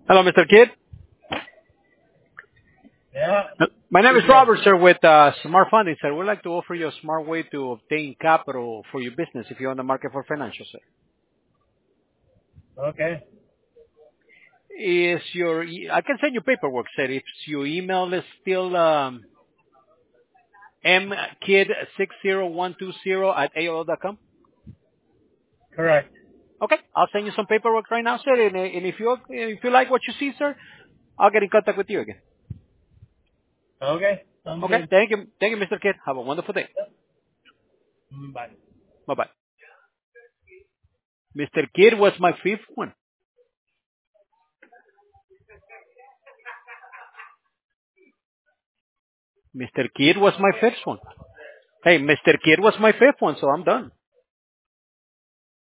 Hello, Mr. Kidd. Yeah. My name is Yes. Robert, sir, with Smart Funding, sir. We'd like to offer you a smart way to obtain capital for your business if you're on the market for financial, sir. Okay. I can send you paperwork, sir, if your email is still mkid60120 at AOL.com. Correct. Okay, I'll send you some paperwork right now, sir, and if you like what you see, sir, I'll get in contact with you again. Okay. Sounds Okay, good. thank you, Mr. Kidd. Have a wonderful day. Yep. Bye. Bye-bye. Mr. Kidd was my fifth one. Mr. Kidd was my fifth one. Hey, Mr. Kidd was my fifth one, so I'm done.